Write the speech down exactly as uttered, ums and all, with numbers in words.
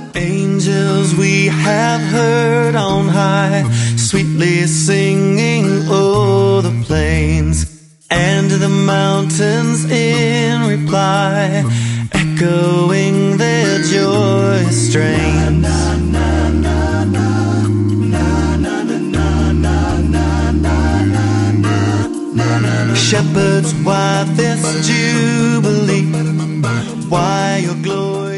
Angels we have heard on high, sweetly singing o'er the plains, and the mountains in reply, echoing their joyous strains. Shepherds, why this jubilee? Why your glory?